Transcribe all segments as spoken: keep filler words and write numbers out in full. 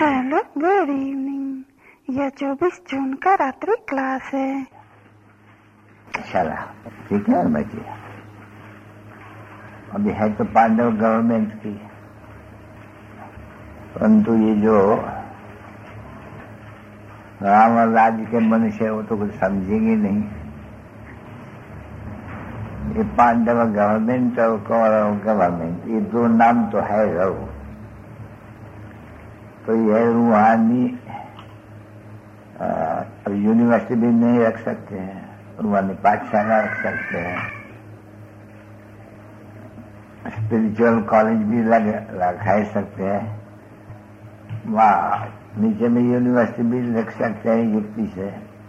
Hello, good evening. यह चौबीस जून का रात्रि क्लास है। चला ठीक है बच्चे। अभी है तो पांडव गवर्नमेंट की, परंतु ये जो राम और राज्य के मनुष्य वो तो कुछ समझेंगे नहीं। ये पांडव गवर्नमेंट और कौरव गवर्नमेंट, ये दो नाम तो है रहो, तो यह रूहानी यूनिवर्सिटी भी नहीं रख सकते हैं, रूहानी पाठशाला रख सकते हैं, स्पिरिचुअल कॉलेज भी लग रखा सकते हैं, वहाँ नीचे में यूनिवर्सिटी भी रख सकते हैं युक्ति से।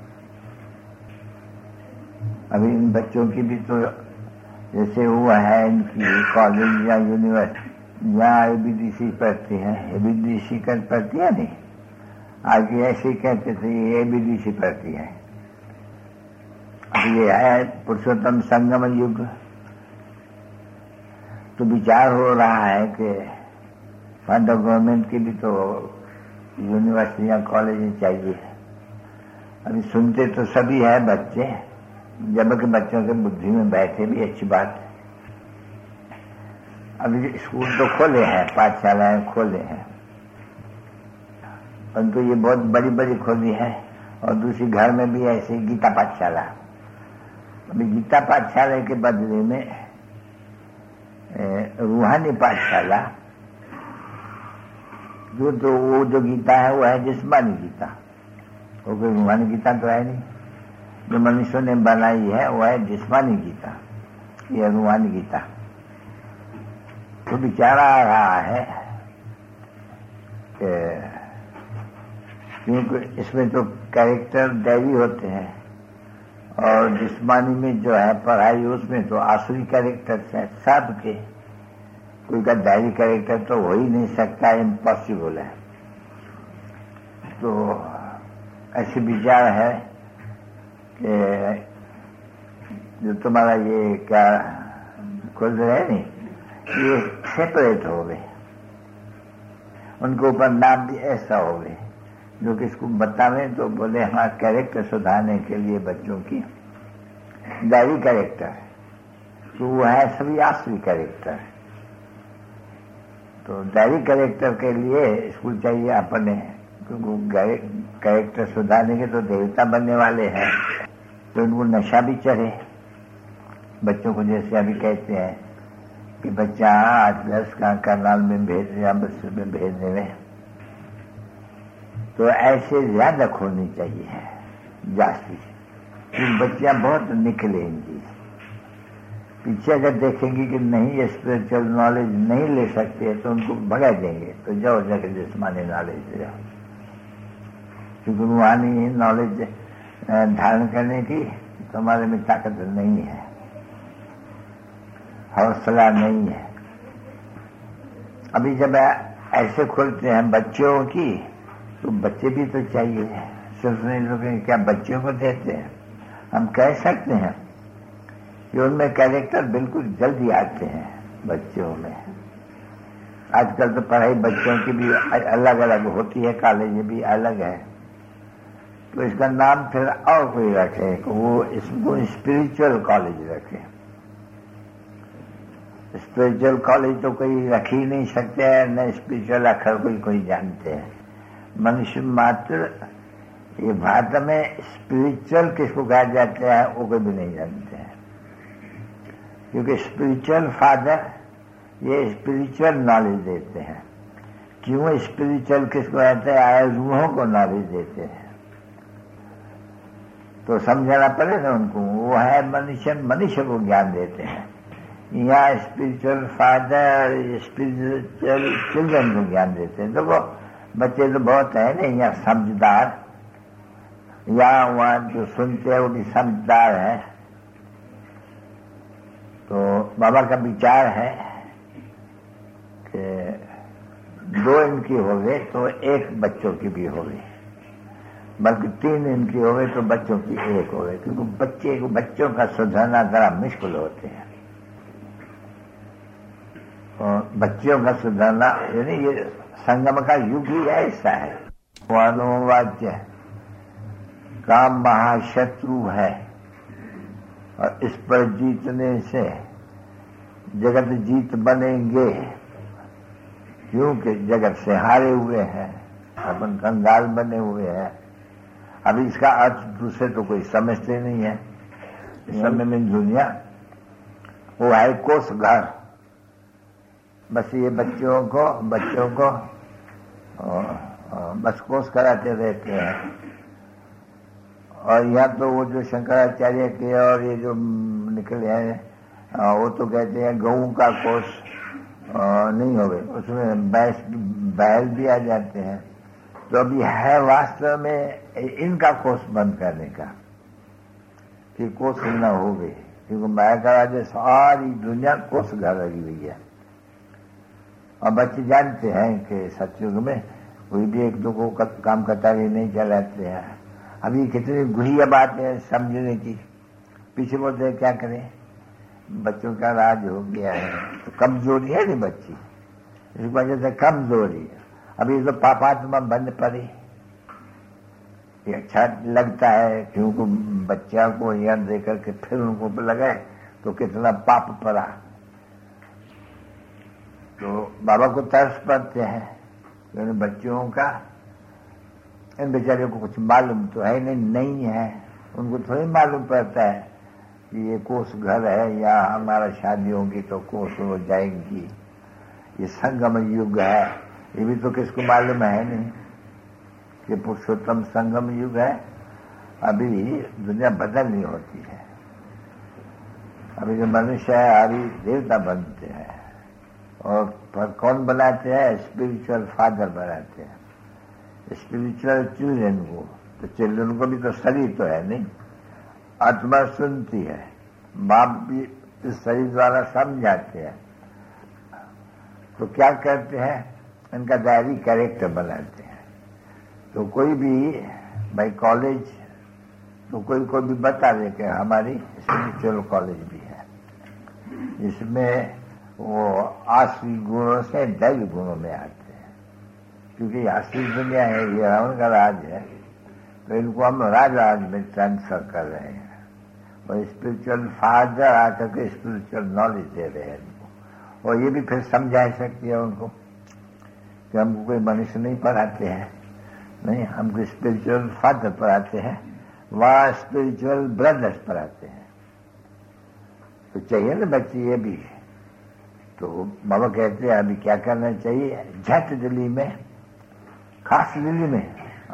अभी इन बच्चों की भी तो जैसे वो है इनकी कॉलेज या यूनिवर्सिटी, यहाँ एबीडीसी पढ़ती है, एबीडीसी कर पढ़ती है नहीं, आगे ऐसे कहते थे ये एबीडीसी पढ़ती है। अब ये है पुरुषोत्तम संगम युग, तो विचार हो रहा है कि पांडव गवर्नमेंट की भी तो यूनिवर्सिटी या कॉलेज चाहिए। अभी सुनते तो सभी है बच्चे, जबकि बच्चों के बुद्धि में बैठे भी अच्छी बात है। अभी स्कूल तो खोले हैं, पाठशालाएं खोले हैं, परंतु ये बहुत बड़ी बड़ी खोली है। और दूसरी घर में भी ऐसे गीता पाठशाला। अभी गीता पाठशाला के बदले में रूहानी पाठशाला, जो तो वो जो गीता है वो है जिस्मानी गीता, वो कोई रूहानी गीता तो है नहीं। जो मनुष्यों ने बनाई है वो है जिस्मानी गीता, यह रूहानी गीता। तो विचार आ रहा है कि क्योंकि इसमें तो कैरेक्टर दैवी होते हैं और जिस्मानी में जो है पढ़ाई उसमें तो आसुरी कैरेक्टर है सबके, कोई का दैवी कैरेक्टर तो हो ही नहीं सकता, इम्पॉसिबल है। तो ऐसे विचार है कि जो तुम्हारा ये क्या खुद है नहीं, ये सेपरेट हो गए, उनके ऊपर नाम भी ऐसा हो गए जो कि इसको बतावे तो बोले हमारा कैरेक्टर सुधारने के लिए बच्चों की दैवी कैरेक्टर, तो वो है सभी आसुरी कैरेक्टर। तो दैवी कैरेक्टर के लिए स्कूल चाहिए अपने, क्योंकि कैरेक्टर सुधारने के तो देवता बनने वाले हैं, तो उनको नशा भी चढ़े बच्चों को। जैसे अभी कहते हैं कि बच्चा आठ दस का करनाल में भेज या बस में भेजने में, तो ऐसे ज्यादा खोलनी चाहिए जास्ती, क्योंकि बच्चियां बहुत निकलेंगी। पीछे अगर देखेंगी कि नहीं ये स्पिरिचुअल नॉलेज नहीं ले सकते तो उनको भगा देंगे, तो जाओ जाकर जिस्मानी नॉलेज जाओ, क्योंकि रूहानी नॉलेज धारण करने की तुम्हारे में ताकत नहीं है, हौसला नहीं है। अभी जब ऐसे खोलते हैं बच्चों की, तो बच्चे भी तो चाहिए, सिर्फ नहीं लोग क्या बच्चों को देते हैं। हम कह सकते हैं कि उनमें कैरेक्टर बिल्कुल जल्दी आते हैं बच्चों में। आजकल तो पढ़ाई बच्चों की भी अलग अलग होती है, कॉलेज भी अलग है, तो इसका नाम फिर और कोई रखे, वो इसको स्पिरिचुअल कॉलेज रखे। स्पिरिचुअल कॉलेज तो कोई रख ही नहीं सकते हैं, न स्पिरिचुअल अखर कोई कोई जानते हैं। मनुष्य मात्र ये भारत में स्पिरिचुअल किसको कहा जाता है वो कोई भी नहीं जानते हैं, क्योंकि स्पिरिचुअल फादर ये स्पिरिचुअल नॉलेज देते हैं। क्यों स्पिरिचुअल किसको कहते हैं? आए रूहों को नॉलेज देते हैं, तो समझाना पड़ेगा उनको। वो है मनुष्य, मनुष्य को ज्ञान देते हैं। यहाँ स्पिरिचुअल फादर स्पिरिचुअल चिल्ड्रन को ज्ञान देते हैं। देखो बच्चे तो बहुत है नहीं यहाँ समझदार, यहाँ वहाँ जो सुनते हैं वो भी समझदार है। तो बाबा का विचार है कि दो इनकी हो गए तो एक बच्चों की भी हो गई, बल्कि तीन इनकी हो गई तो बच्चों की एक हो गई, क्योंकि बच्चे को बच्चों का सुधारना जरा मुश्किल होते हैं। और बच्चियों का सुधरना, यानी ये संगम का युग ही ऐसा है। अनुवाद्य काम महाशत्रु है और इस पर जीतने से जगत जीत बनेंगे, क्योंकि जगत से हारे हुए हैं, अपन कंगाल बने हुए हैं। अभी इसका अर्थ दूसरे तो कोई समझते नहीं है। इस समय में दुनिया वो है कोस घर, बस ये बच्चों को बच्चों को बस कोस कराते रहते हैं। और यहाँ तो वो जो शंकराचार्य के और ये जो निकले हैं वो तो कहते हैं गऊ का कोस नहीं होवे, उसमें बैस बैल भी आ जाते हैं। तो अभी है वास्तव में इनका कोस बंद करने का कि कोस न होवे, क्योंकि माया का राज्य सारी दुनिया कोस घर लगी हुई है। और बच्चे जानते हैं कि सतयुग में कोई भी एक दो को काम कतारी नहीं चलाते हैं। अभी कितनी गुहिया बात है समझने की, पीछे बोलते हैं क्या करें, बच्चों का राज हो गया है। तो कमजोरी है नहीं बच्ची, इस वजह से कमजोरी है। अभी तो पापात्मा बंद पड़ी, ये अच्छा लगता है क्योंकि बच्चा को यहाँ दे करके फिर उनको लगाए तो कितना पाप पड़ा। तो बाबा को तरस पड़ते हैं, क्योंकि बच्चों का इन बेचारियों को कुछ मालूम तो है नहीं नहीं है, उनको थोड़ी मालूम पड़ता है कि ये कोस घर है या हमारा शादी होगी तो कोस हो जाएंगी, ये संगम युग है। ये भी तो किसको मालूम है नहीं कि पुरुषोत्तम संगम युग है। अभी दुनिया बदलनी होती है। अभी जो मनुष्य है अभी देवता बनते हैं, और पर कौन बनाते हैं? स्पिरिचुअल फादर बनाते हैं, स्पिरिचुअल चिल्ड्रन को। तो चिल्ड्रन को भी तो शरीर तो है नहीं, आत्मा सुनती है, बाप भी इस शरीर द्वारा समझाते हैं। तो क्या करते हैं? इनका डायरी कैरेक्टर बनाते हैं। तो कोई भी भाई कॉलेज तो कोई कोई भी बता दे कि हमारी स्पिरिचुअल कॉलेज भी है, इसमें वो आश्री गुणों से दैवी गुणों में आते हैं। क्योंकि आश्री दुनिया है, ये रावण का राज है, तो इनको हम राज राज में ट्रांसफर कर रहे हैं। और स्पिरिचुअल फादर आकर के स्पिरिचुअल नॉलेज दे रहे हैं इनको। और ये भी फिर समझा सकती है उनको कि हमको कोई मनुष्य नहीं पढ़ाते हैं, नहीं, हमको स्पिरिचुअल फादर पढ़ाते हैं, वहाँ स्पिरिचुअल ब्रदर्स पढ़ाते हैं। तो चाहिए ना बच्चे ये भी। तो बाबा कहते हैं अभी क्या करना चाहिए? झट दिल्ली में, खास दिल्ली में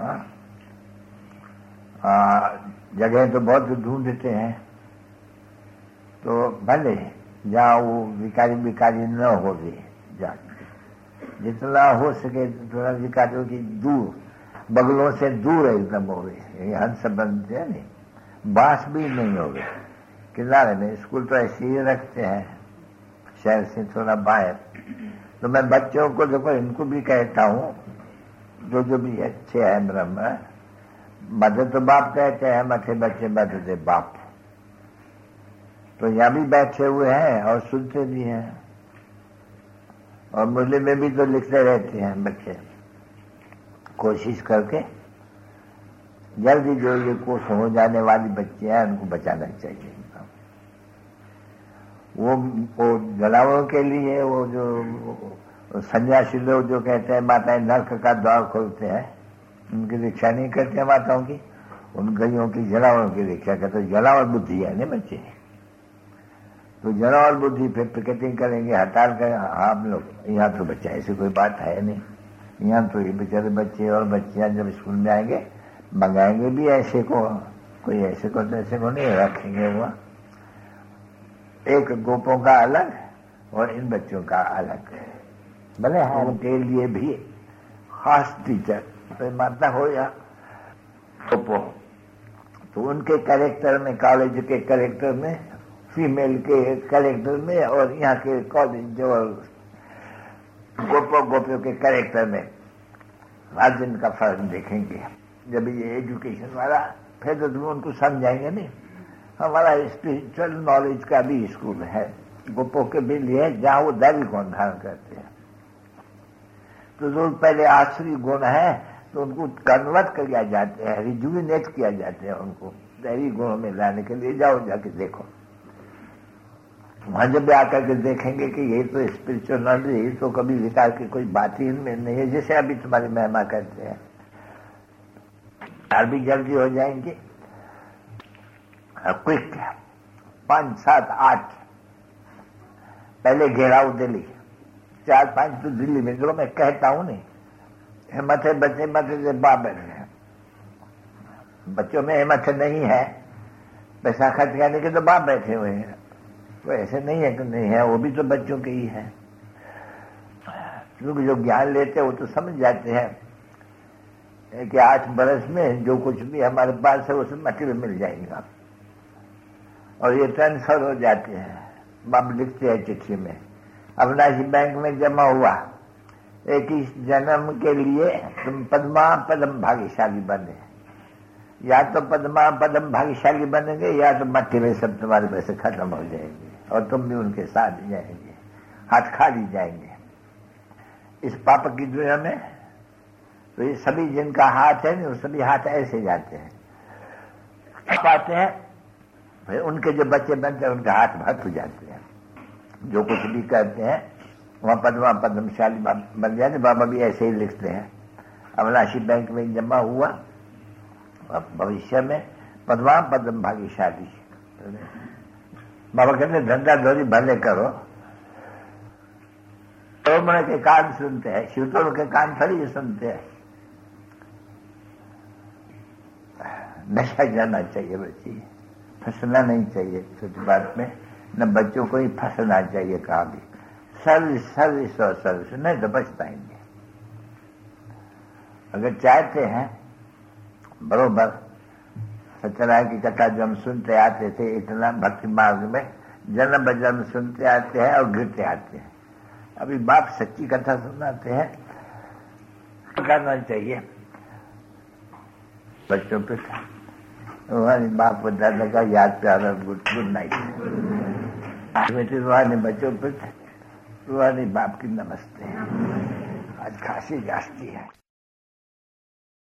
जगह तो बहुत ढूंढते हैं, तो भले जहाँ वो विकारी विकारी न हो भी जाके जितना हो सके थोड़ा विकारियों की दूर, बगलों से दूर एकदम हो गए। हंस बनते हैं नहीं, बांस भी नहीं हो गए किनारे में। स्कूल तो ऐसे ही रखते हैं शहर से थोड़ा बाहर। तो मैं बच्चों को देखो, इनको भी कहता हूँ, जो जो भी अच्छे हैं ब्रह्म, मदर तो बाप कहते हैं, मथे बच्चे मदर दे बाप। तो यहाँ भी बैठे हुए हैं और सुनते भी हैं, और मुरली में भी तो लिखते रहते हैं बच्चे। कोशिश करके जल्दी जो ये कोर्स हो जाने वाली बच्चे हैं उनको बचाना चाहिए। वो वो जलावों के लिए वो जो सन्यासी लोग जो कहते हैं माताएं नर्क का द्वार खोलते हैं, उनकी रक्षा नहीं करते माताओं की, उन गैयों की जलावरों की रक्षा करते। जलावर बुद्धि है ना बच्चे, तो जलावर बुद्धि फिर पिकेटिंग करेंगे, हड़ताल करेंगे। हम लोग यहाँ तो बच्चा ऐसी कोई बात है नहीं, यहाँ तो ये बेचारे बच्चे और बच्चियां जब स्कूल में आएंगे मंगाएंगे भी ऐसे को, कोई ऐसे को तो ऐसे को नहीं रखेंगे। वो एक गोपों का अलग और इन बच्चों का अलग, भले हाँ उनके लिए भी खास टीचर, तो माता हो या गोपो, तो उनके कैरेक्टर में, कॉलेज के कैरेक्टर में, फीमेल के कैरेक्टर में, और यहाँ के कॉलेज और गोपो गोपियों के कैरेक्टर में आज दिन का फर्क देखेंगे। जब ये एजुकेशन वाला, फिर तो तुम उनको समझाएंगे नहीं। हमारा स्पिरिचुअल नॉलेज का भी स्कूल है, गोपों के भी लिए जहां वो दैवी गुण धारण करते हैं। तो जो पहले आसुरी गुण है तो उनको कन्वर्ट किया जाते हैं, रिजुविनेट किया जाते हैं, उनको दैवी गुणों में लाने के लिए जाओ जाके देखो। वहां जब भी आकर के देखेंगे कि ये तो स्पिरिचुअल नॉलेज, ये तो कभी विकार की कोई बात ही इनमें नहीं है, जैसे अभी तुम्हारी महिमा करते हैं, और भी जल्दी हो जाएंगे। क्विक पांच सात आठ पहले घेराव दिल्ली, चार पांच तो दिल्ली में, जो मैं कहता हूं नहीं, हिम्मत है बच्चे मत से बाप बैठे हैं, बच्चों में हिम्मत नहीं है, पैसा खर्च करने के तो बाप बैठे हुए हैं। वो ऐसे नहीं है कि नहीं है, वो भी तो बच्चों के ही है, क्योंकि जो ज्ञान लेते हैं वो तो समझ जाते हैं कि आठ बरस में जो कुछ भी हमारे पास है उसे मट्टी में मिल जाएगा, और ये ट्रांसफर हो जाते हैं। बाप लिखते हैं चिट्ठी में, अविनाशी बैंक में जमा हुआ, इक्कीस जन्म के लिए तुम पद्मा पदम भाग्यशाली बने, या तो पद्मा पदम भाग्यशाली बनेंगे या तो मट्टी में सब तुम्हारे पैसे खत्म हो जाएंगे और तुम भी उनके साथ जाएंगे, हाथ खाली जाएंगे इस पाप की दुनिया में। तो ये सभी जिनका हाथ है वो सभी हाथ ऐसे जाते हैं, पाते हैं, फिर उनके जो बच्चे बनते हैं उनका हाथ भक्त हो जाते हैं, जो कुछ भी करते हैं वहां पद्मा पद्मशाली बन जाते। बाबा भी ऐसे ही लिखते हैं, अविनाशी बैंक में जमा हुआ, अब भविष्य में पद्मा पद्म भाग्यशाली। बाबा कहते धंधा धोरी भले करो, तो मन के कान सुनते हैं, शिवतोड़ के कान थोड़ी सुनते हैं। नशा जाना चाहिए बच्ची, फंसना नहीं चाहिए छोटी बात में, न बच्चों को ही फंसना चाहिए कहा भी। सर्विस सर्विस और सर्विस, नहीं तो बच पाएंगे। अगर चाहते हैं बरोबर सत्यनारायण की कथा जो हम सुनते आते थे, इतना भक्ति मार्ग में जन्म बजन्म सुनते आते हैं और गिरते आते हैं, अभी बाप सच्ची कथा सुनाते हैं, करना चाहिए बच्चों पे। रूहानी बाप को दादा का याद प्यारा गुड गुड नाइट। रूहानी बच्चों पे रूहानी बाप की नमस्ते। आज खांसी जाती है।